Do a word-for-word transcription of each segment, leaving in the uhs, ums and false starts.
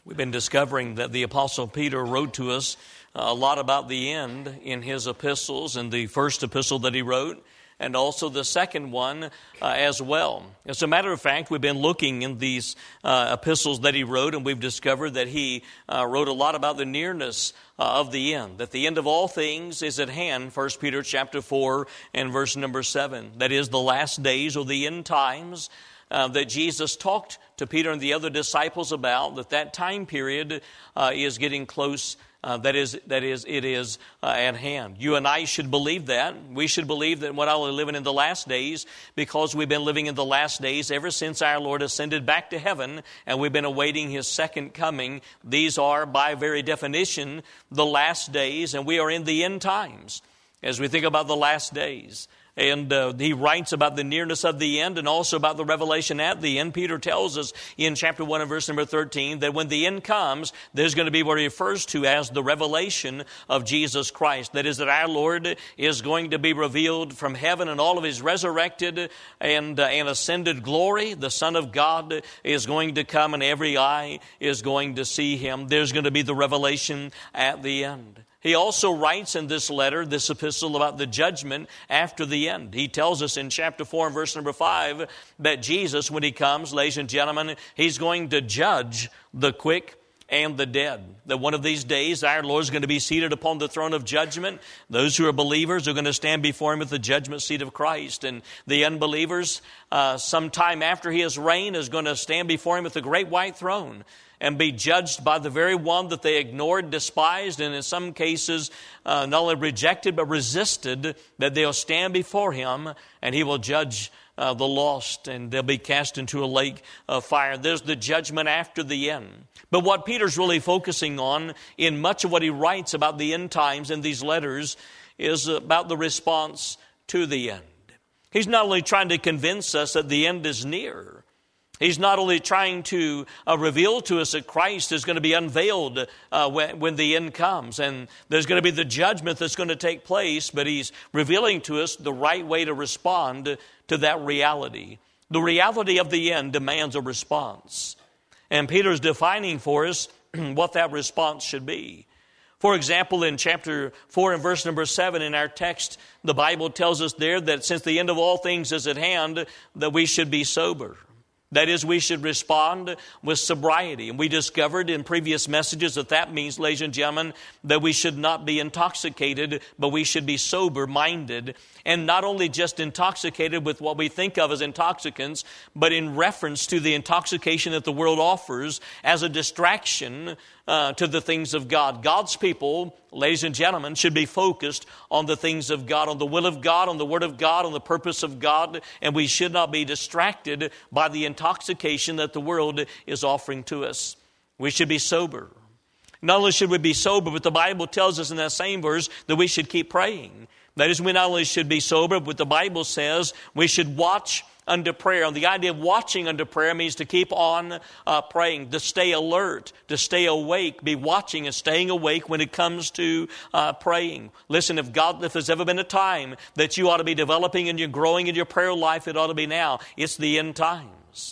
We've been discovering that the Apostle Peter wrote to us a lot about the end in his epistles, and the first epistle that he wrote, and also the second one uh, as well. As a matter of fact, we've been looking in these uh, epistles that he wrote, and we've discovered that he uh, wrote a lot about the nearness uh, of the end, that the end of all things is at hand, First Peter chapter four and verse number seven. That is the last days or the end times uh, that Jesus talked to Peter and the other disciples about, that that time period uh, is getting close. Uh, that is, that is, it is uh, at hand. You and I should believe that. We should believe that we're not only living in the last days, because we've been living in the last days ever since our Lord ascended back to heaven, and we've been awaiting His second coming. These are, by very definition, the last days, and we are in the end times as we think about the last days. And uh, he writes about the nearness of the end and also about the revelation at the end. Peter tells us in chapter one and verse number thirteen that when the end comes, there's going to be what he refers to as the revelation of Jesus Christ. That is, that our Lord is going to be revealed from heaven in all of His resurrected and, uh, and ascended glory. The Son of God is going to come and every eye is going to see Him. There's going to be the revelation at the end. He also writes in this letter, this epistle, about the judgment after the end. He tells us in chapter four and verse number five that Jesus, when He comes, ladies and gentlemen, He's going to judge the quick and the dead. That one of these days our Lord is going to be seated upon the throne of judgment. Those who are believers are going to stand before Him at the judgment seat of Christ. And the unbelievers, uh, sometime after His reign, is going to stand before Him at the great white throne and be judged by the very one that they ignored, despised, and in some cases uh, not only rejected but resisted, that they'll stand before Him and He will judge uh, the lost, and they'll be cast into a lake of fire. There's the judgment after the end. But what Peter's really focusing on in much of what he writes about the end times in these letters is about the response to the end. He's not only trying to convince us that the end is near, He's not only trying to uh, reveal to us that Christ is going to be unveiled uh, when, when the end comes, and there's going to be the judgment that's going to take place, but He's revealing to us the right way to respond to that reality. The reality of the end demands a response. And Peter's defining for us what that response should be. For example, in chapter four and verse number seven in our text, the Bible tells us there that since the end of all things is at hand, that we should be sober. That is, we should respond with sobriety. And we discovered in previous messages that that means, ladies and gentlemen, that we should not be intoxicated, but we should be sober-minded. And not only just intoxicated with what we think of as intoxicants, but in reference to the intoxication that the world offers as a distraction uh, to the things of God. God's people, ladies and gentlemen, should be focused on the things of God, on the will of God, on the Word of God, on the purpose of God, and we should not be distracted by the intoxication that the world is offering to us. We should be sober. Not only should we be sober, but the Bible tells us in that same verse that we should keep praying. That is, we not only should be sober, but the Bible says we should watch unto prayer. And the idea of watching unto prayer means to keep on uh, praying, to stay alert, to stay awake, be watching and staying awake when it comes to uh, praying. Listen, if God, if there's ever been a time that you ought to be developing and you're growing in your prayer life, it ought to be now. It's the end times.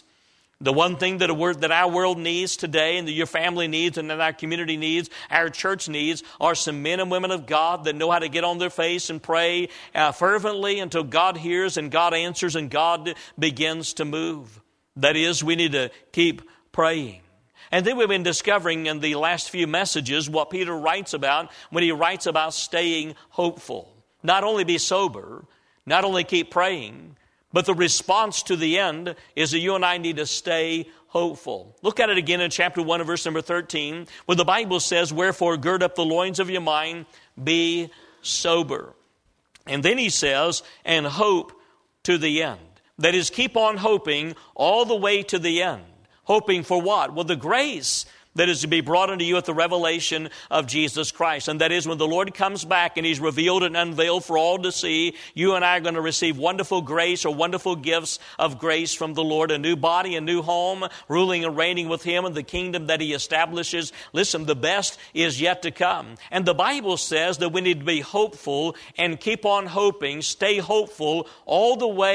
The one thing that, a word, that our world needs today, and that your family needs, and that our community needs, our church needs, are some men and women of God that know how to get on their face and pray uh, fervently until God hears and God answers and God begins to move. That is, we need to keep praying. And then we've been discovering in the last few messages what Peter writes about when he writes about staying hopeful. Not only be sober, not only keep praying, but the response to the end is that you and I need to stay hopeful. Look at it again in chapter one and verse number thirteen, where the Bible says, "Wherefore gird up the loins of your mind, be sober." And then he says, "And hope to the end." That is, keep on hoping all the way to the end. Hoping for what? Well, the grace that is to be brought unto you at the revelation of Jesus Christ. And that is, when the Lord comes back and He's revealed and unveiled for all to see, you and I are going to receive wonderful grace or wonderful gifts of grace from the Lord. A new body, a new home, ruling and reigning with Him in the kingdom that He establishes. Listen, the best is yet to come. And the Bible says that we need to be hopeful and keep on hoping, stay hopeful all the way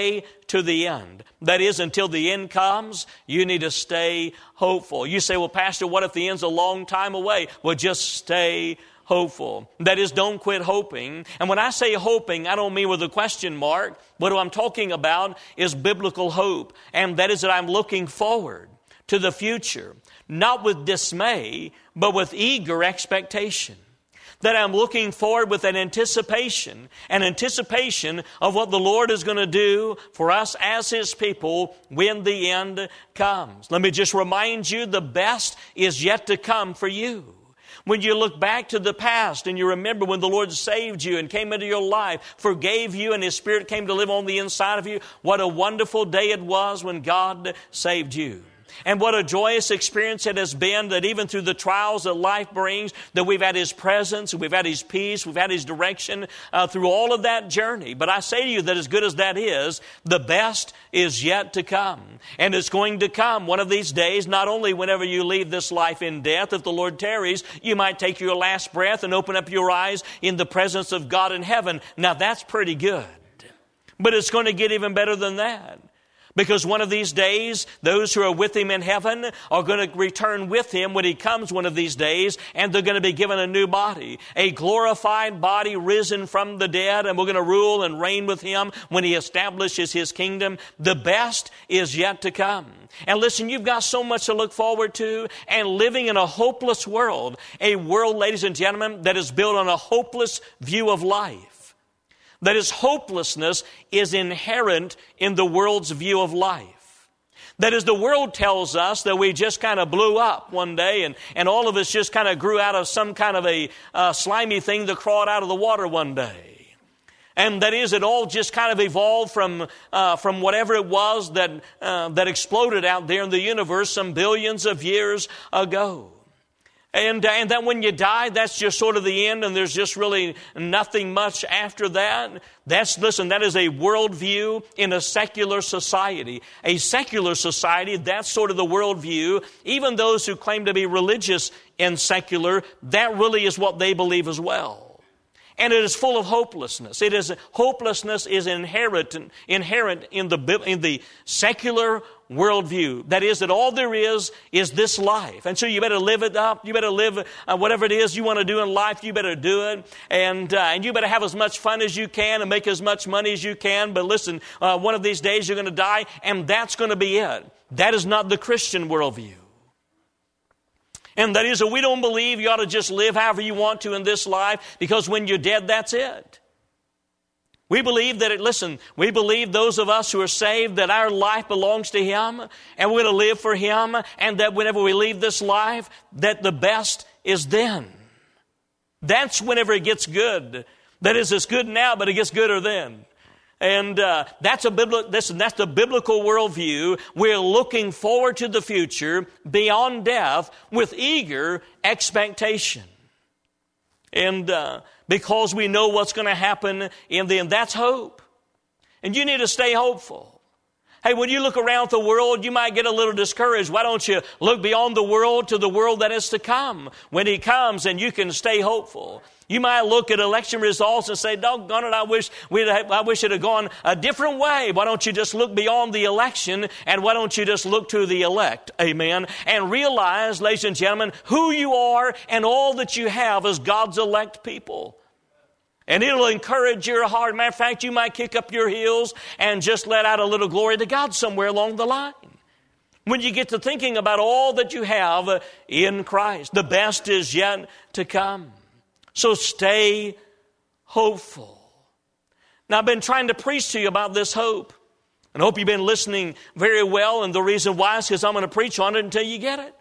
to the end. That is, until the end comes, you need to stay hopeful. You say, well, Pastor, what if the end's a long time away? Well, just stay hopeful. That is, don't quit hoping. And when I say hoping, I don't mean with a question mark. What I'm talking about is biblical hope. And that is that I'm looking forward to the future, not with dismay, but with eager expectation. That I'm looking forward with an anticipation, an anticipation of what the Lord is going to do for us as His people when the end comes. Let me just remind you, the best is yet to come for you. When you look back to the past and you remember when the Lord saved you and came into your life, forgave you, and His Spirit came to live on the inside of you, what a wonderful day it was when God saved you. And what a joyous experience it has been that even through the trials that life brings, that we've had His presence, we've had His peace, we've had His direction uh, through all of that journey. But I say to you that as good as that is, the best is yet to come. And it's going to come one of these days, not only whenever you leave this life in death, if the Lord tarries, you might take your last breath and open up your eyes in the presence of God in heaven. Now that's pretty good. But it's going to get even better than that. Because one of these days, those who are with Him in heaven are going to return with Him when He comes one of these days, and they're going to be given a new body, a glorified body risen from the dead, and we're going to rule and reign with Him when He establishes His kingdom. The best is yet to come. And listen, you've got so much to look forward to, and living in a hopeless world, a world, ladies and gentlemen, that is built on a hopeless view of life. That is, hopelessness is inherent in the world's view of life. That is, the world tells us that we just kind of blew up one day and, and all of us just kind of grew out of some kind of a uh, slimy thing that crawled out of the water one day. And that is, it all just kind of evolved from uh, from whatever it was that uh, that exploded out there in the universe some billions of years ago. And, and then when you die, that's just sort of the end, and there's just really nothing much after that. That's, listen, that is a worldview in a secular society. A secular society, that's sort of the worldview. Even those who claim to be religious and secular, that really is what they believe as well. And it is full of hopelessness. It is hopelessness is inherent inherent in the in the secular worldview. That is, that all there is is this life, and so you better live it up. You better live uh, whatever it is you want to do in life. You better do it, and uh, and you better have as much fun as you can and make as much money as you can. But listen, uh, one of these days you're going to die, and that's going to be it. That is not the Christian worldview. And that is that we don't believe you ought to just live however you want to in this life, because when you're dead, that's it. We believe that, it, listen, we believe those of us who are saved that our life belongs to Him, and we're going to live for Him, and that whenever we leave this life, that the best is then. That's whenever it gets good. That is, it's good now, but it gets gooder then. And uh, that's a biblical. Listen, that's the biblical worldview. We're looking forward to the future beyond death with eager expectation, and uh, because we know what's going to happen in the end, that's hope. And you need to stay hopeful. Hey, when you look around the world, you might get a little discouraged. Why don't you look beyond the world to the world that is to come? When He comes, and you can stay hopeful. You might look at election results and say, doggone it, I wish we'd have, I wish it had gone a different way. Why don't you just look beyond the election, and why don't you just look to the elect? Amen. And realize, ladies and gentlemen, who you are and all that you have as God's elect people. And it'll encourage your heart. Matter of fact, you might kick up your heels and just let out a little glory to God somewhere along the line. When you get to thinking about all that you have in Christ, the best is yet to come. So stay hopeful. Now, I've been trying to preach to you about this hope, and I hope you've been listening very well, and the reason why is because I'm going to preach on it until you get it.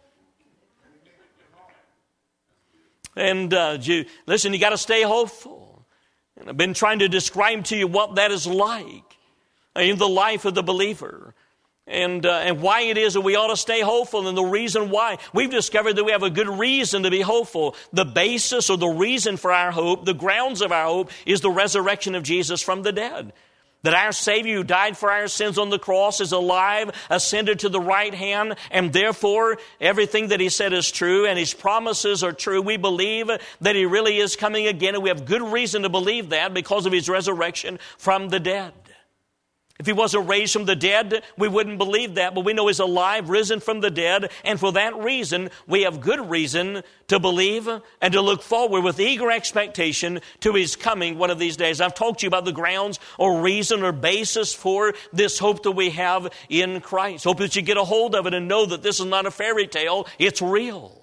And uh, you, listen, you got to stay hopeful. And I've been trying to describe to you what that is like in the life of the believer. And uh, and why it is that we ought to stay hopeful, and the reason why. We've discovered that we have a good reason to be hopeful. The basis or the reason for our hope, the grounds of our hope, is the resurrection of Jesus from the dead. That our Savior who died for our sins on the cross is alive, ascended to the right hand, and therefore everything that He said is true, and His promises are true. We believe that He really is coming again, and we have good reason to believe that because of His resurrection from the dead. If he wasn't raised from the dead, we wouldn't believe that, but we know he's alive, risen from the dead, and for that reason, we have good reason to believe and to look forward with eager expectation to his coming one of these days. I've talked to you about the grounds or reason or basis for this hope that we have in Christ. Hope that you get a hold of it and know that this is not a fairy tale, it's real.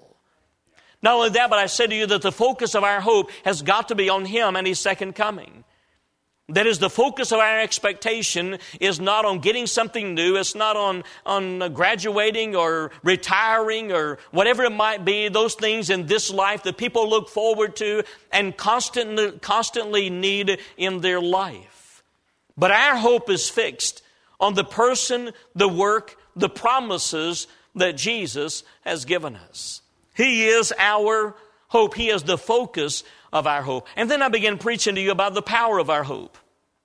Not only that, but I said to you that the focus of our hope has got to be on him and his second coming. That is, the focus of our expectation is not on getting something new. It's not on, on graduating or retiring or whatever it might be, those things in this life that people look forward to and constantly, constantly need in their life. But our hope is fixed on the person, the work, the promises that Jesus has given us. He is our hope. He is the focus of our hope. And then I began preaching to you about the power of our hope.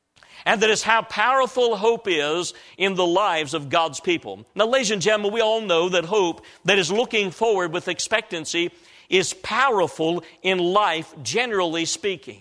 And that is how powerful hope is in the lives of God's people. Now, ladies and gentlemen, we all know that hope that is looking forward with expectancy is powerful in life, generally speaking.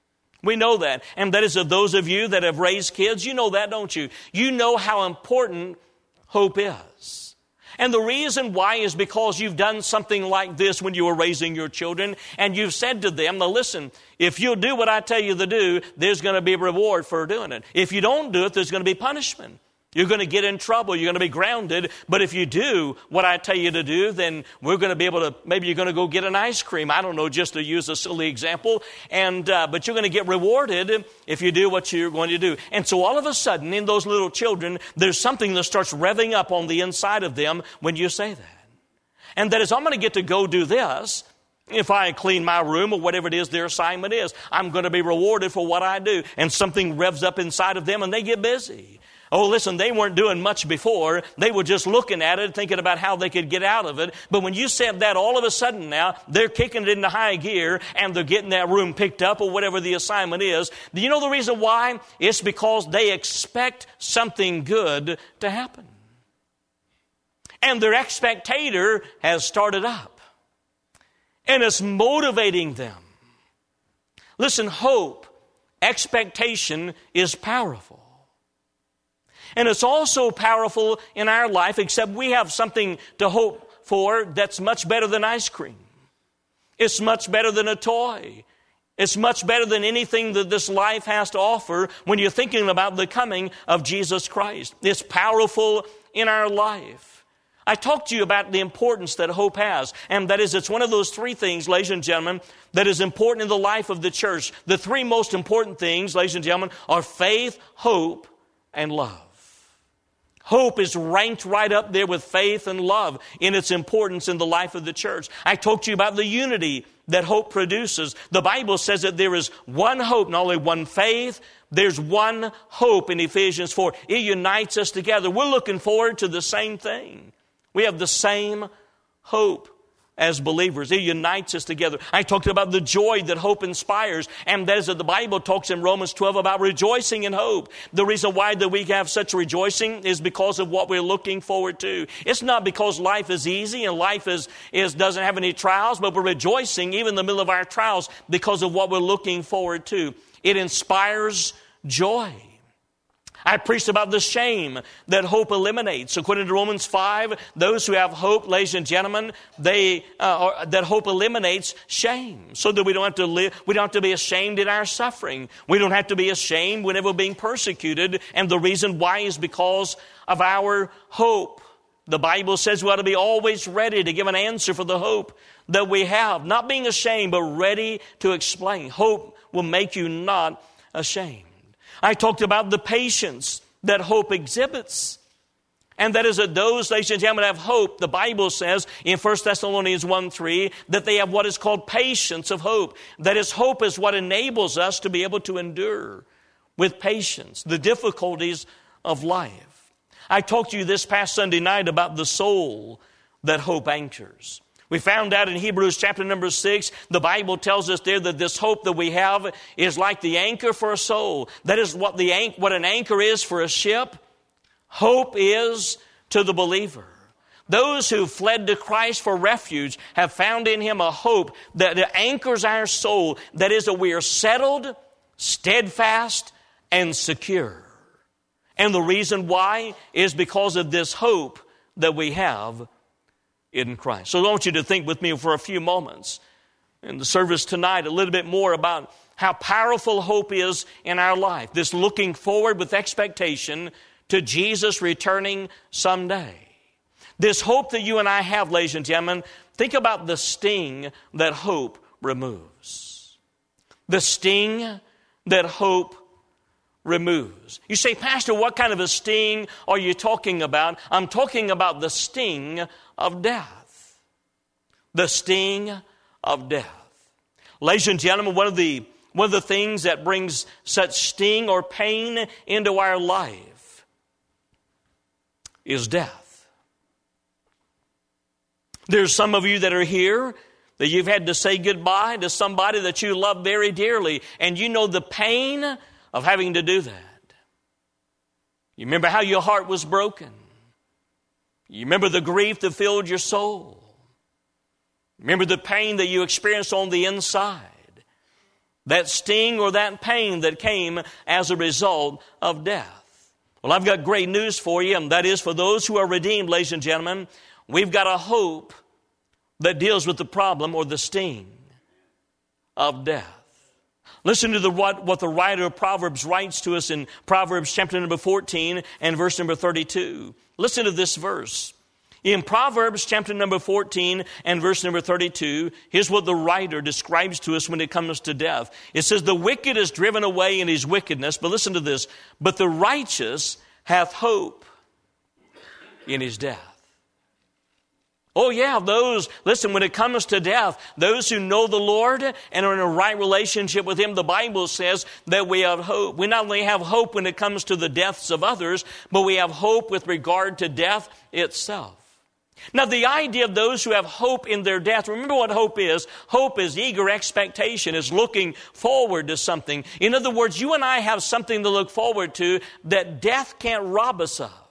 We know that. And that is of those of you that have raised kids, you know that, don't you? You know how important hope is. And the reason why is because you've done something like this when you were raising your children, and you've said to them, now listen, if you'll do what I tell you to do, there's going to be a reward for doing it. If you don't do it, there's going to be punishment. You're going to get in trouble. You're going to be grounded. But if you do what I tell you to do, then we're going to be able to, maybe you're going to go get an ice cream. I don't know, just to use a silly example. And uh, but you're going to get rewarded if you do what you're going to do. And so all of a sudden, in those little children, there's something that starts revving up on the inside of them when you say that. And that is, I'm going to get to go do this. If I clean my room or whatever it is their assignment is, I'm going to be rewarded for what I do. And something revs up inside of them and they get busy. Oh, listen, they weren't doing much before. They were just looking at it, thinking about how they could get out of it. But when you said that, all of a sudden now, they're kicking it into high gear and they're getting that room picked up or whatever the assignment is. Do you know the reason why? It's because they expect something good to happen. And their expectator has started up. And it's motivating them. Listen, hope, expectation is powerful. And it's also powerful in our life, except we have something to hope for that's much better than ice cream. It's much better than a toy. It's much better than anything that this life has to offer when you're thinking about the coming of Jesus Christ. It's powerful in our life. I talked to you about the importance that hope has, and that is it's one of those three things, ladies and gentlemen, that is important in the life of the church. The three most important things, ladies and gentlemen, are faith, hope, and love. Hope is ranked right up there with faith and love in its importance in the life of the church. I talked to you about the unity that hope produces. The Bible says that there is one hope, not only one faith, there's one hope in Ephesians four. It unites us together. We're looking forward to the same thing. We have the same hope as believers. It unites us together. I talked about the joy that hope inspires, and that is that the Bible talks in Romans twelve about rejoicing in hope. The reason why that we have such rejoicing is because of what we're looking forward to. It's not because life is easy and life is, is doesn't have any trials, but we're rejoicing even in the middle of our trials because of what we're looking forward to. It inspires joy. I preached about the shame that hope eliminates. According to Romans five, those who have hope, ladies and gentlemen, they uh, are, that hope eliminates shame, so that we don't have to live. We don't have to be ashamed in our suffering. We don't have to be ashamed whenever we're being persecuted. And the reason why is because of our hope. The Bible says we ought to be always ready to give an answer for the hope that we have, not being ashamed, but ready to explain. Hope will make you not ashamed. I talked about the patience that hope exhibits. And that is that those, ladies and gentlemen, have hope. The Bible says in First Thessalonians one three that they have what is called patience of hope. That is, hope is what enables us to be able to endure with patience the difficulties of life. I talked to you this past Sunday night about the soul that hope anchors. We found out in Hebrews chapter number six, the Bible tells us there that this hope that we have is like the anchor for a soul. That is what the an- what an anchor is for a ship. Hope is to the believer. Those who fled to Christ for refuge have found in Him a hope that anchors our soul. That is, that we are settled, steadfast, and secure. And the reason why is because of this hope that we have in Christ. So I want you to think with me for a few moments in the service tonight a little bit more about how powerful hope is in our life. This looking forward with expectation to Jesus returning someday. This hope that you and I have, ladies and gentlemen, think about the sting that hope removes. The sting that hope removes. You say, Pastor, what kind of a sting are you talking about? I'm talking about the sting of death. The sting of death. Ladies and gentlemen, one of the one of the things that brings such sting or pain into our life is death. There's some of you that are here that you've had to say goodbye to somebody that you love very dearly, and you know the pain of having to do that. You remember how your heart was broken. You remember the grief that filled your soul. Remember the pain that you experienced on the inside. That sting or that pain that came as a result of death. Well, I've got great news for you, and that is for those who are redeemed, ladies and gentlemen, we've got a hope that deals with the problem or the sting of death. Listen to the, what, what the writer of Proverbs writes to us in Proverbs chapter number fourteen and verse number thirty-two. Listen to this verse. In Proverbs chapter number fourteen and verse number thirty-two, here's what the writer describes to us when it comes to death. It says, the wicked is driven away in his wickedness, but listen to this, but the righteous hath hope in his death. Oh yeah, those, listen, when it comes to death, those who know the Lord and are in a right relationship with Him, the Bible says that we have hope. We not only have hope when it comes to the deaths of others, but we have hope with regard to death itself. Now, the idea of those who have hope in their death, remember what hope is. Hope is eager expectation, is looking forward to something. In other words, you and I have something to look forward to that death can't rob us of.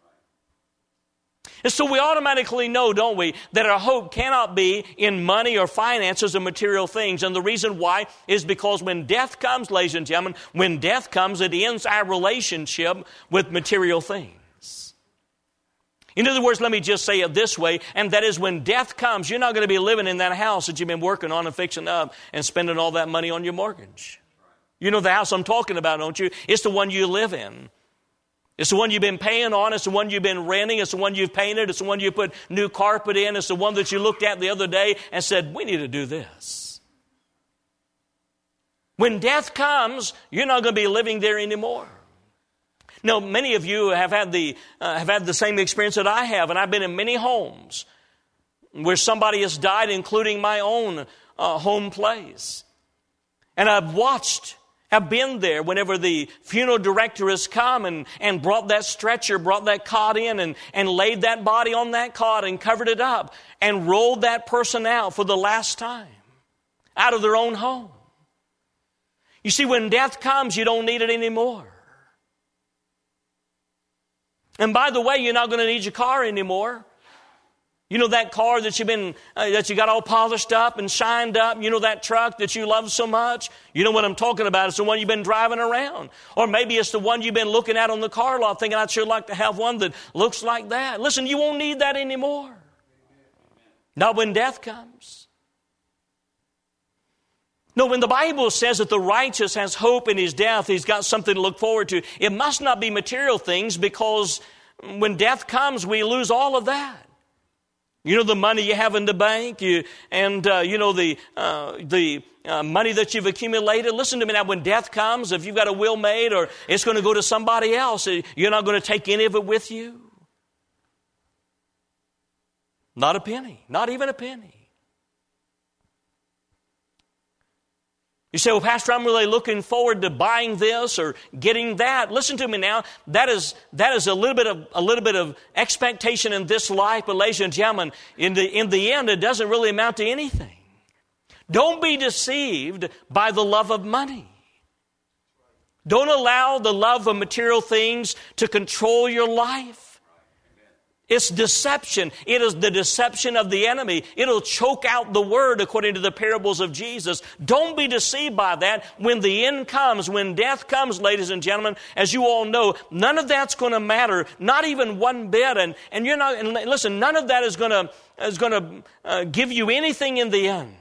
And so we automatically know, don't we, that our hope cannot be in money or finances or material things. And the reason why is because when death comes, ladies and gentlemen, when death comes, it ends our relationship with material things. In other words, let me just say it this way, and that is when death comes, you're not going to be living in that house that you've been working on and fixing up and spending all that money on your mortgage. You know the house I'm talking about, don't you? It's the one you live in. It's the one you've been paying on. It's the one you've been renting. It's the one you've painted. It's the one you put new carpet in. It's the one that you looked at the other day and said, we need to do this. When death comes, you're not going to be living there anymore. Now, many of you have had the uh, have had the same experience that I have, and I've been in many homes where somebody has died, including my own uh, home place. And I've watched have been there whenever the funeral director has come and, and brought that stretcher, brought that cot in and, and laid that body on that cot and covered it up and rolled that person out for the last time out of their own home. You see, when death comes, you don't need it anymore. And by the way, you're not going to need your car anymore. You know that car that you've been, uh, that you got all polished up and shined up? You know that truck that you love so much? You know what I'm talking about. It's the one you've been driving around. Or maybe it's the one you've been looking at on the car lot thinking, I'd sure like to have one that looks like that. Listen, you won't need that anymore. Not when death comes. No, when the Bible says that the righteous has hope in his death, he's got something to look forward to, it must not be material things, because when death comes, we lose all of that. You know the money you have in the bank, you, and uh, you know the uh, the uh, money that you've accumulated. Listen to me now, when death comes, if you've got a will made or it's going to go to somebody else, you're not going to take any of it with you. Not a penny, not even a penny. You say, well, Pastor, I'm really looking forward to buying this or getting that. Listen to me now. That is that is a little bit of a little bit of expectation in this life, but ladies and gentlemen, in the in the end, it doesn't really amount to anything. Don't be deceived by the love of money. Don't allow the love of material things to control your life. It's deception. It is the deception of the enemy. It'll choke out the word according to the parables of Jesus. Don't be deceived by that. When the end comes, when death comes, ladies and gentlemen, as you all know, none of that's going to matter, not even one bit. And, and you're not, and listen, none of that is going to, is going to uh, give you anything in the end.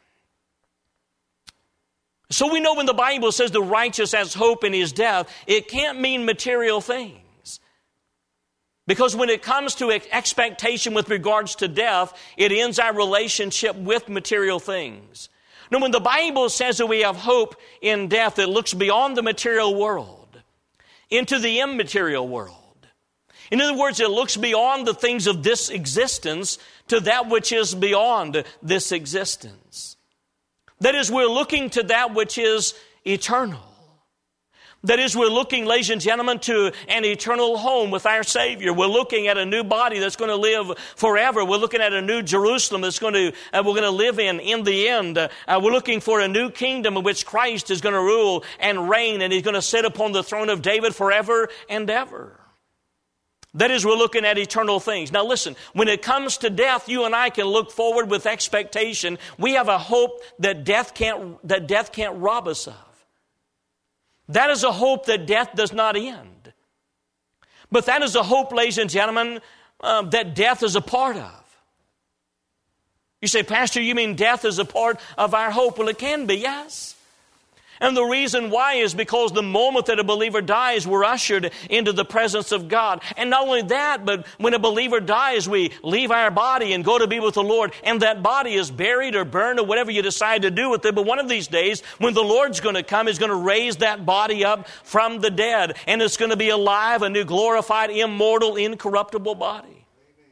So we know when the Bible says the righteous has hope in his death, it can't mean material things. Because when it comes to expectation with regards to death, it ends our relationship with material things. Now, when the Bible says that we have hope in death, it looks beyond the material world into the immaterial world. In other words, it looks beyond the things of this existence to that which is beyond this existence. That is, we're looking to that which is eternal. That is, we're looking, ladies and gentlemen, to an eternal home with our Savior. We're looking at a new body that's going to live forever. We're looking at a new Jerusalem that's going to, uh, we're going to live in in the end. Uh, we're looking for a new kingdom in which Christ is going to rule and reign, and He's going to sit upon the throne of David forever and ever. That is, we're looking at eternal things. Now listen, when it comes to death, you and I can look forward with expectation. We have a hope that death can't, that death can't rob us of. That is a hope that death does not end. But that is a hope, ladies and gentlemen, uh, that death is a part of. You say, Pastor, you mean death is a part of our hope? Well, it can be, yes. And the reason why is because the moment that a believer dies, we're ushered into the presence of God. And not only that, but when a believer dies, we leave our body and go to be with the Lord. And that body is buried or burned or whatever you decide to do with it. But one of these days, when the Lord's going to come, He's going to raise that body up from the dead. And it's going to be alive, a new glorified, immortal, incorruptible body.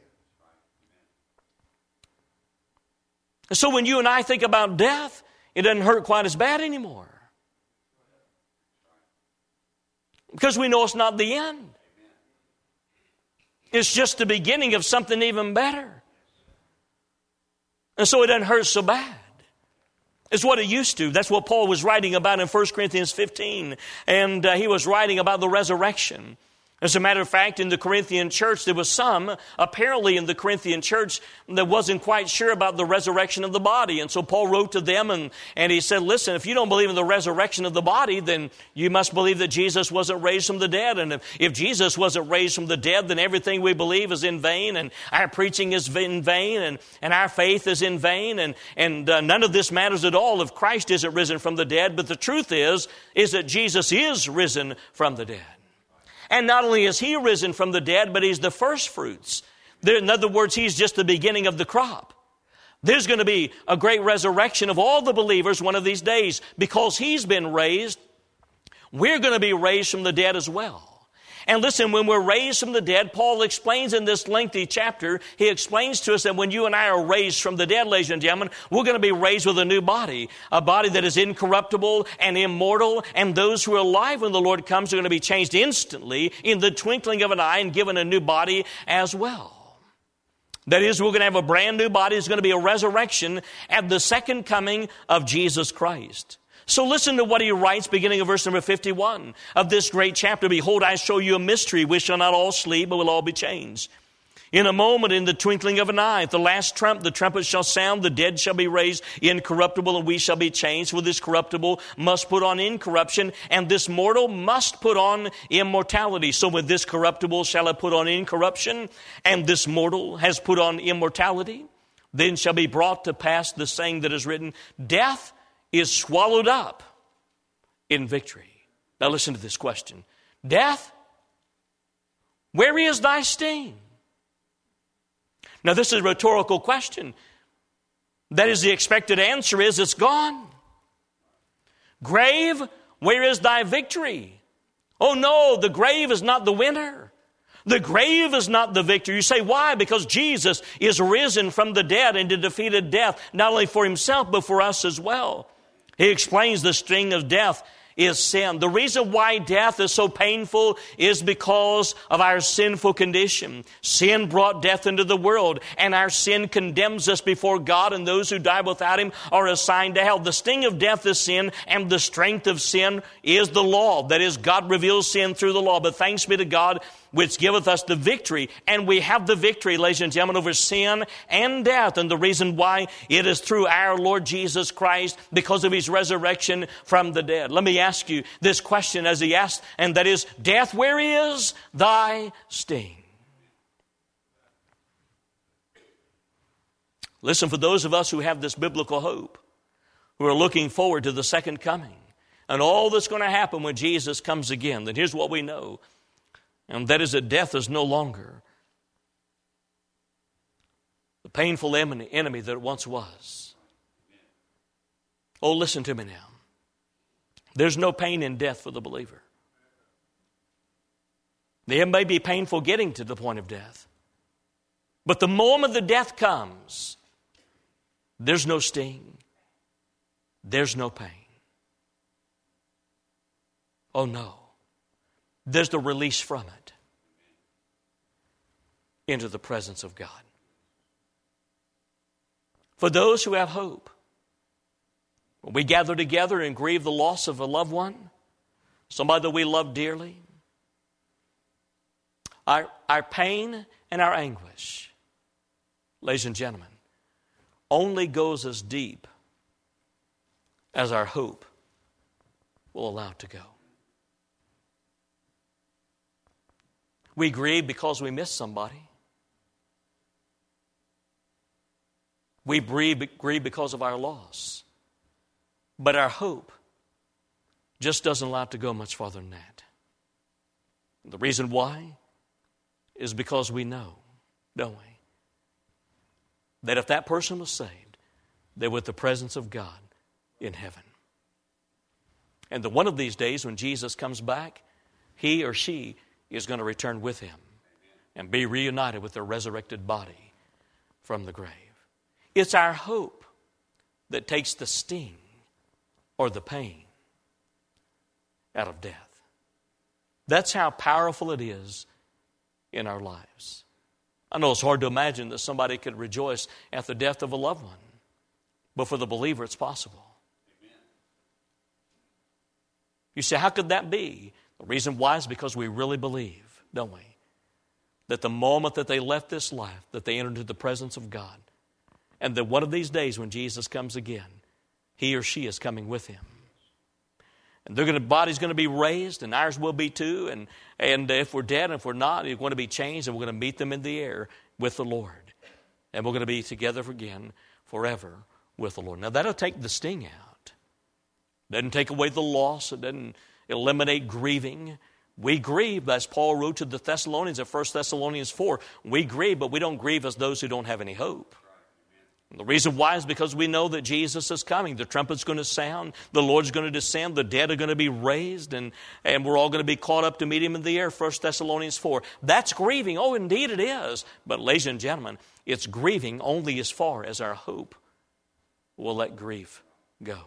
So when you and I think about death, it doesn't hurt quite as bad anymore. Because we know it's not the end. It's just the beginning of something even better. And so it doesn't hurt so bad. It's what it used to. That's what Paul was writing about in First Corinthians fifteen. And uh, he was writing about the resurrection. As a matter of fact, in the Corinthian church, there was some, apparently in the Corinthian church, that wasn't quite sure about the resurrection of the body. And so Paul wrote to them and, and he said, listen, if you don't believe in the resurrection of the body, then you must believe that Jesus wasn't raised from the dead. And if, if Jesus wasn't raised from the dead, then everything we believe is in vain, and our preaching is in vain, and, and our faith is in vain, and, and uh, none of this matters at all if Christ isn't risen from the dead. But the truth is, is that Jesus is risen from the dead. And not only is He risen from the dead, but He's the first fruits. In other words, He's just the beginning of the crop. There's going to be a great resurrection of all the believers one of these days. Because He's been raised, we're going to be raised from the dead as well. And listen, when we're raised from the dead, Paul explains in this lengthy chapter, he explains to us that when you and I are raised from the dead, ladies and gentlemen, we're going to be raised with a new body, a body that is incorruptible and immortal, and those who are alive when the Lord comes are going to be changed instantly in the twinkling of an eye and given a new body as well. That is, we're going to have a brand new body. It's going to be a resurrection at the second coming of Jesus Christ. So listen to what he writes beginning of verse number fifty-one of this great chapter. Behold, I show you a mystery. We shall not all sleep, but will all be changed. In a moment, in the twinkling of an eye, at the last trump, the trumpet shall sound, the dead shall be raised incorruptible, and we shall be changed. For this corruptible must put on incorruption, and this mortal must put on immortality. So with this corruptible shall I put on incorruption, and this mortal has put on immortality. Then shall be brought to pass the saying that is written, death is swallowed up in victory. Now listen to this question. Death, where is thy sting? Now this is a rhetorical question. That is, the expected answer is it's gone. Grave, where is thy victory? Oh no, the grave is not the winner. The grave is not the victor. You say, why? Because Jesus is risen from the dead and defeated death, not only for Himself, but for us as well. He explains the sting of death is sin. The reason why death is so painful is because of our sinful condition. Sin brought death into the world, and our sin condemns us before God, and those who die without Him are assigned to hell. The sting of death is sin, and the strength of sin is the law. That is, God reveals sin through the law. But thanks be to God, which giveth us the victory. And we have the victory, ladies and gentlemen, over sin and death. And the reason why, it is through our Lord Jesus Christ, because of his resurrection from the dead. Let me ask you this question as he asked, and that is, death, where is thy sting? Listen, for those of us who have this biblical hope, who are looking forward to the second coming, and all that's going to happen when Jesus comes again, then here's what we know, and that is that death is no longer the painful enemy that it once was. Oh, listen to me now. There's no pain in death for the believer. There may be painful getting to the point of death, but the moment the death comes, there's no sting. There's no pain. Oh no. There's the release from it into the presence of God. For those who have hope, when we gather together and grieve the loss of a loved one, somebody that we love dearly, our, our pain and our anguish, ladies and gentlemen, only goes as deep as our hope will allow it to go. We grieve because we miss somebody. We grieve, grieve because of our loss. But our hope just doesn't allow it to go much farther than that. The reason why is because we know, don't we, that if that person was saved, they're with the presence of God in heaven. And that one of these days when Jesus comes back, he or she is going to return with him and be reunited with their resurrected body from the grave. It's our hope that takes the sting or the pain out of death. That's how powerful it is in our lives. I know it's hard to imagine that somebody could rejoice at the death of a loved one, but for the believer it's possible. Amen. You say, how could that be? The reason why is because we really believe, don't we, that the moment that they left this life, that they entered into the presence of God, and that one of these days when Jesus comes again, he or she is coming with him. And their gonna, body's going to be raised, and ours will be too. And, and if we're dead, and if we're not, we're going to be changed, and we're going to meet them in the air with the Lord. And we're going to be together again forever with the Lord. Now, that'll take the sting out. It doesn't take away the loss. It doesn't eliminate grieving. We grieve, as Paul wrote to the Thessalonians in First Thessalonians four. We grieve, but we don't grieve as those who don't have any hope. The reason why is because we know that Jesus is coming. The trumpet's going to sound. The Lord's going to descend. The dead are going to be raised. And, and we're all going to be caught up to meet him in the air. First Thessalonians four. That's grieving. Oh, indeed it is. But ladies and gentlemen, it's grieving only as far as our hope will let grief go.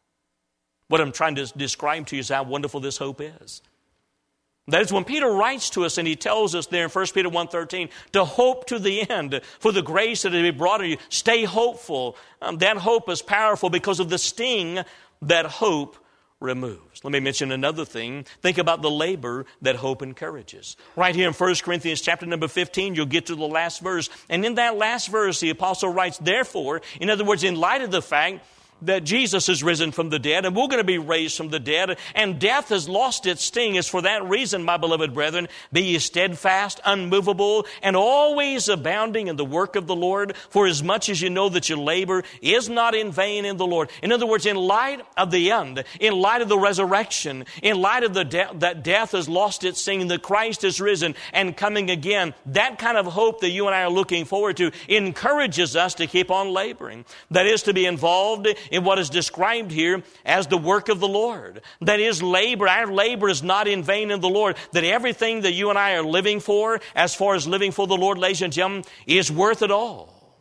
What I'm trying to describe to you is how wonderful this hope is. That is when Peter writes to us and he tells us there in First Peter one thirteen to hope to the end for the grace that will be brought to you. Stay hopeful. Um, that hope is powerful because of the sting that hope removes. Let me mention another thing. Think about the labor that hope encourages. Right here in First Corinthians chapter number fifteen, you'll get to the last verse. And in that last verse, the apostle writes, therefore, in other words, in light of the fact that Jesus is risen from the dead, and we're going to be raised from the dead, and death has lost its sting. It's for that reason, my beloved brethren, be ye steadfast, unmovable, and always abounding in the work of the Lord, for as much as you know that your labor is not in vain in the Lord. In other words, in light of the end, in light of the resurrection, in light of the de- that death has lost its sting, that Christ is risen and coming again, that kind of hope that you and I are looking forward to encourages us to keep on laboring. That is, to be involved in what is described here as the work of the Lord. That is labor. Our labor is not in vain in the Lord. That everything that you and I are living for, as far as living for the Lord, ladies and gentlemen, is worth it all.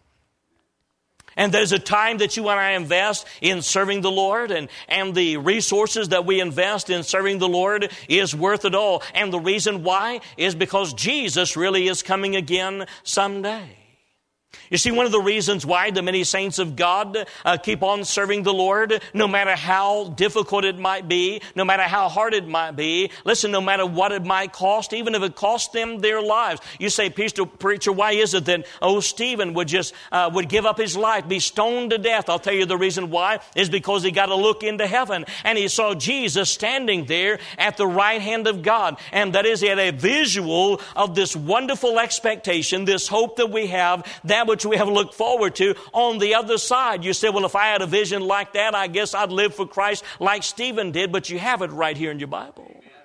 And there's a time that you and I invest in serving the Lord, and, and the resources that we invest in serving the Lord is worth it all. And the reason why is because Jesus really is coming again someday. You see, one of the reasons why the many saints of God uh, keep on serving the Lord, no matter how difficult it might be, no matter how hard it might be, listen, no matter what it might cost, even if it cost them their lives. You say, preacher, why is it that, oh, Stephen would just, uh, would give up his life, be stoned to death? I'll tell you the reason why is because he got to look into heaven and he saw Jesus standing there at the right hand of God. And that is, he had a visual of this wonderful expectation, this hope that we have, that which we have looked forward to on the other side. You say, well, if I had a vision like that, I guess I'd live for Christ like Stephen did, but you have it right here in your Bible.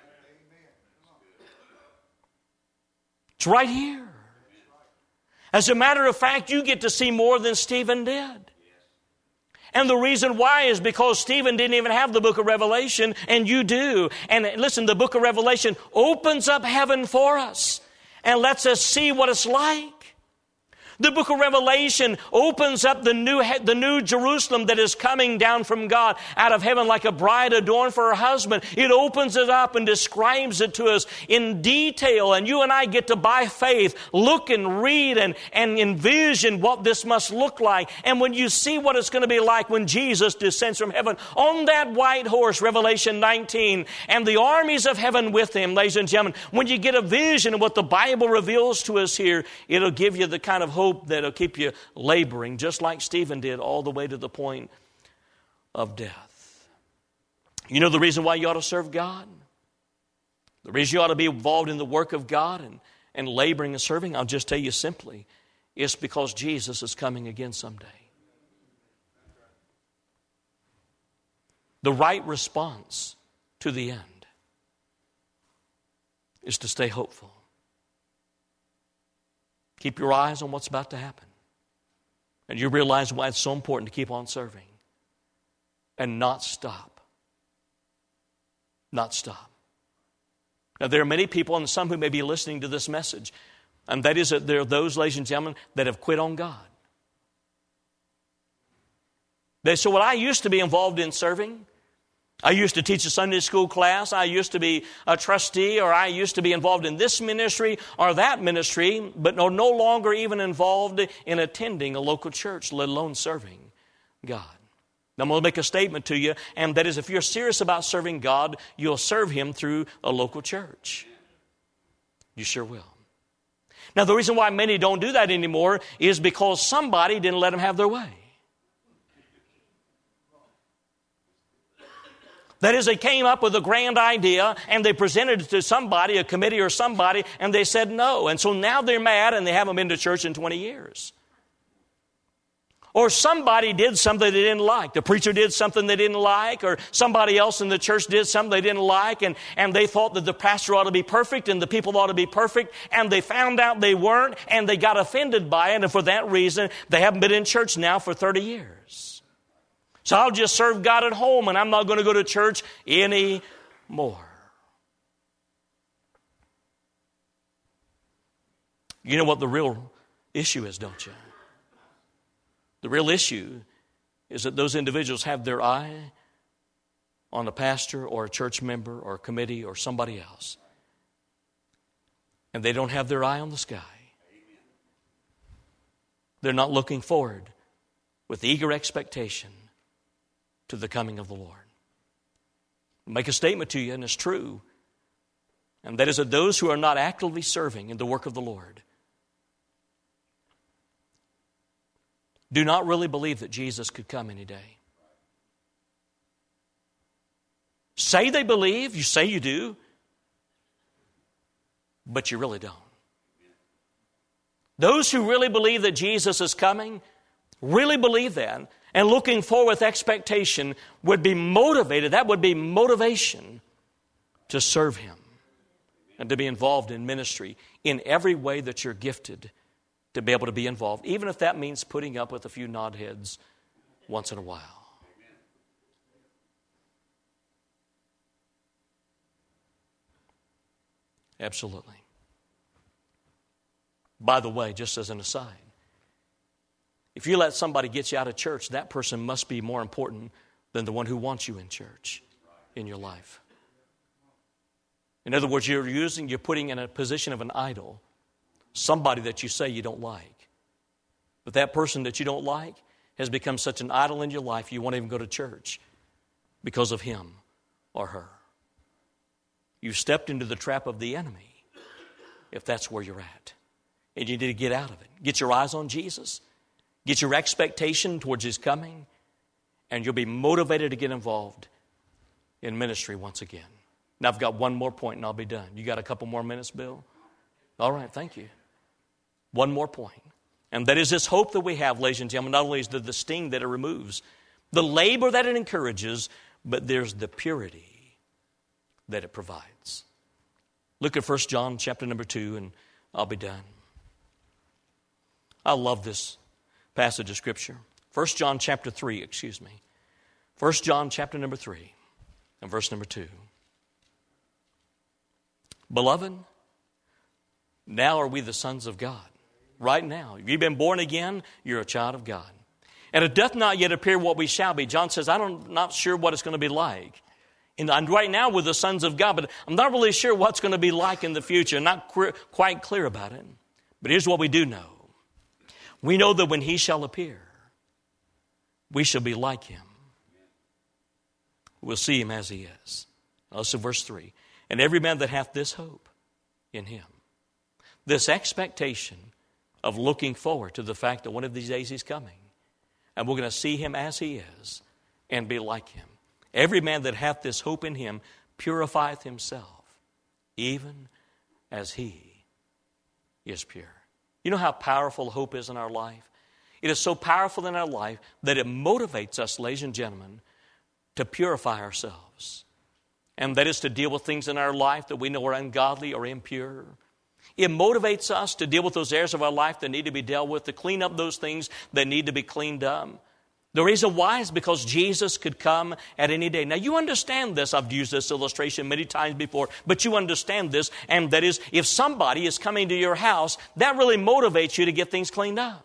It's right here. As a matter of fact, you get to see more than Stephen did. And the reason why is because Stephen didn't even have the book of Revelation, and you do. And listen, the book of Revelation opens up heaven for us and lets us see what it's like. The book of Revelation opens up the new, the new Jerusalem that is coming down from God out of heaven like a bride adorned for her husband. It opens it up and describes it to us in detail. And you and I get to, by faith, look and read and, and envision what this must look like. And when you see what it's going to be like when Jesus descends from heaven on that white horse, Revelation nineteen, and the armies of heaven with him, ladies and gentlemen, when you get a vision of what the Bible reveals to us here, it'll give you the kind of hope that'll keep you laboring, just like Stephen did, all the way to the point of death. You know the reason why you ought to serve God? The reason you ought to be involved in the work of God and, and laboring and serving, I'll just tell you simply, it's because Jesus is coming again someday. The right response to the end is to stay hopeful. Keep your eyes on what's about to happen. And you realize why it's so important to keep on serving and not stop. Not stop. Now, there are many people, and some who may be listening to this message, and that is that there are those, ladies and gentlemen, that have quit on God. They say, well, I used to be involved in serving. I used to teach a Sunday school class. I used to be a trustee, or I used to be involved in this ministry or that ministry, but no, no longer even involved in attending a local church, let alone serving God. Now, I'm going to make a statement to you, and that is if you're serious about serving God, you'll serve Him through a local church. You sure will. Now, the reason why many don't do that anymore is because somebody didn't let them have their way. That is, they came up with a grand idea and they presented it to somebody, a committee or somebody, and they said no. And so now they're mad and they haven't been to church in twenty years. Or somebody did something they didn't like. The preacher did something they didn't like, or somebody else in the church did something they didn't like, and, and they thought that the pastor ought to be perfect and the people ought to be perfect, and they found out they weren't, and they got offended by it, and for that reason, they haven't been in church now for thirty years. So I'll just serve God at home, and I'm not going to go to church anymore. You know what the real issue is, don't you? The real issue is that those individuals have their eye on a pastor or a church member or a committee or somebody else. And they don't have their eye on the sky. They're not looking forward with eager expectation to the coming of the Lord. I'll make a statement to you, and it's true. And that is that those who are not actively serving in the work of the Lord do not really believe that Jesus could come any day. Say they believe, you say you do, but you really don't. Those who really believe that Jesus is coming, really believe that, and looking forward with expectation would be motivated. That would be motivation to serve Him and to be involved in ministry in every way that you're gifted to be able to be involved, even if that means putting up with a few nod heads once in a while. Absolutely. By the way, just as an aside, if you let somebody get you out of church, that person must be more important than the one who wants you in church in your life. In other words, you're using, you're putting in a position of an idol somebody that you say you don't like. But that person that you don't like has become such an idol in your life you won't even go to church because of him or her. You've stepped into the trap of the enemy if that's where you're at. And you need to get out of it. Get your eyes on Jesus. Get your expectation towards his coming. And you'll be motivated to get involved in ministry once again. Now I've got one more point and I'll be done. You got a couple more minutes, Bill? All right, thank you. One more point. And that is this hope that we have, ladies and gentlemen. Not only is the, the sting that it removes, the labor that it encourages, but there's the purity that it provides. Look at First John chapter number two, and I'll be done. I love this passage of Scripture. First John chapter three, excuse me. First John chapter number three, and verse number two. Beloved, now are we the sons of God. Right now. If you've been born again, you're a child of God. And it doth not yet appear what we shall be. John says, I'm not sure what it's going to be like. And right now we're the sons of God, but I'm not really sure what's going to be like in the future. I'm not qu- quite clear about it. But here's what we do know. We know that when he shall appear, we shall be like him. We'll see him as he is. Also verse three. And every man that hath this hope in him, this expectation of looking forward to the fact that one of these days he's coming, and we're going to see him as he is and be like him. Every man that hath this hope in him purifieth himself, even as he is pure. You know how powerful hope is in our life? It is so powerful in our life that it motivates us, ladies and gentlemen, to purify ourselves. And that is to deal with things in our life that we know are ungodly or impure. It motivates us to deal with those areas of our life that need to be dealt with, to clean up those things that need to be cleaned up. The reason why is because Jesus could come at any day. Now, you understand this. I've used this illustration many times before, but you understand this, and that is, if somebody is coming to your house, that really motivates you to get things cleaned up.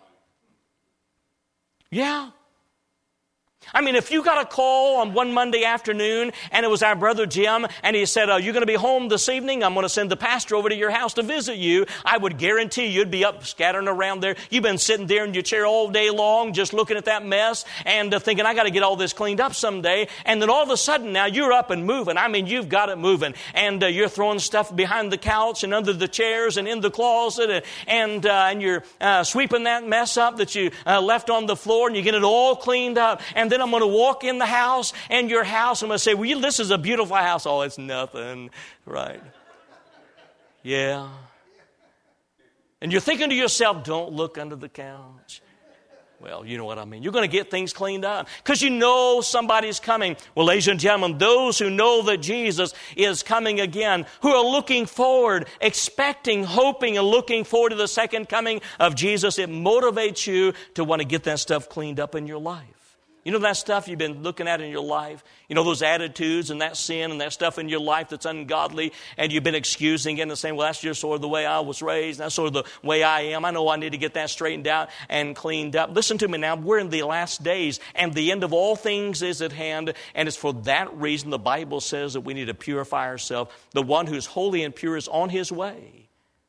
Yeah. I mean, if you got a call on one Monday afternoon and it was our brother Jim and he said, are you going to be home this evening? I'm going to send the pastor over to your house to visit you. I would guarantee you'd be up scattering around there. You've been sitting there in your chair all day long just looking at that mess and uh, thinking, I got to get all this cleaned up someday. And then all of a sudden now you're up and moving. I mean, you've got it moving. And uh, you're throwing stuff behind the couch and under the chairs and in the closet. And, and, uh, and you're uh, sweeping that mess up that you uh, left on the floor and you get it all cleaned up. And then I'm going to walk in the house and your house. I'm going to say, well, you, this is a beautiful house. Oh, it's nothing. Right. Yeah. And you're thinking to yourself, don't look under the couch. Well, you know what I mean. You're going to get things cleaned up because you know somebody's coming. Well, ladies and gentlemen, those who know that Jesus is coming again, who are looking forward, expecting, hoping, and looking forward to the second coming of Jesus, it motivates you to want to get that stuff cleaned up in your life. You know that stuff you've been looking at in your life? You know those attitudes and that sin and that stuff in your life that's ungodly, and you've been excusing it and saying, well, that's just sort of the way I was raised. That's sort of the way I am. I know I need to get that straightened out and cleaned up. Listen to me now. We're in the last days, and the end of all things is at hand, and it's for that reason the Bible says that we need to purify ourselves. The one who's holy and pure is on his way.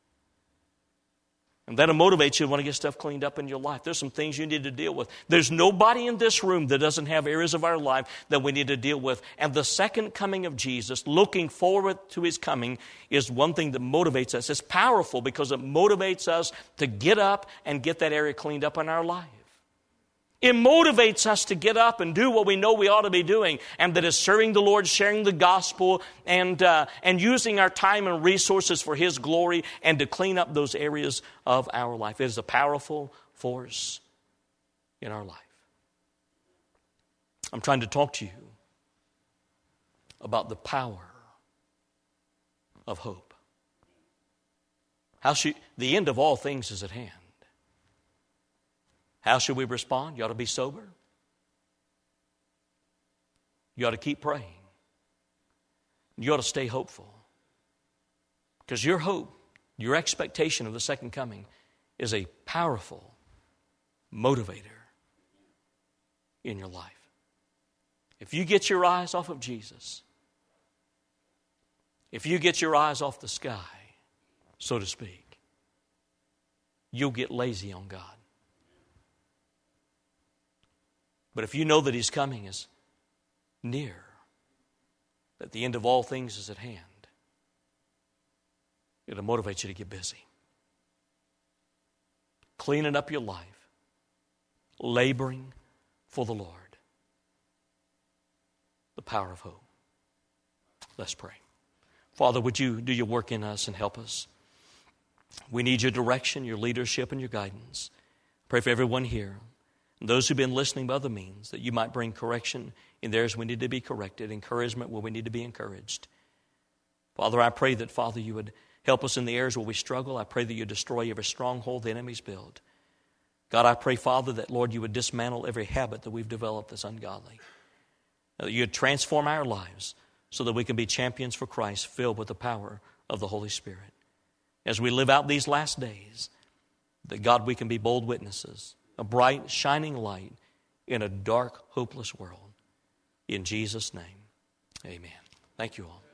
And that'll motivate you to want to get stuff cleaned up in your life. There's some things you need to deal with. There's nobody in this room that doesn't have areas of our life that we need to deal with. And the second coming of Jesus, looking forward to his coming, is one thing that motivates us. It's powerful because it motivates us to get up and get that area cleaned up in our life. It motivates us to get up and do what we know we ought to be doing, and that is serving the Lord, sharing the gospel, and uh, and using our time and resources for his glory and to clean up those areas of our life. It is a powerful force in our life. I'm trying to talk to you about the power of hope. How should, the end of all things is at hand. How should we respond? You ought to be sober. You ought to keep praying. You ought to stay hopeful. Because your hope, your expectation of the second coming is a powerful motivator in your life. If you get your eyes off of Jesus, if you get your eyes off the sky, so to speak, you'll get lazy on God. But if you know that He's coming is near, that the end of all things is at hand, it'll motivate you to get busy. Cleaning up your life, laboring for the Lord. The power of hope. Let's pray. Father, would you do your work in us and help us? We need your direction, your leadership, and your guidance. Pray for everyone here, and those who've been listening by other means, that you might bring correction in areas we need to be corrected, encouragement where we need to be encouraged. Father, I pray that, Father, you would help us in the areas where we struggle. I pray that you destroy every stronghold the enemy's built. God, I pray, Father, that, Lord, you would dismantle every habit that we've developed that's ungodly. That you would transform our lives so that we can be champions for Christ, filled with the power of the Holy Spirit. As we live out these last days, that, God, we can be bold witnesses, a bright, shining light in a dark, hopeless world. In Jesus' name, amen. Thank you all.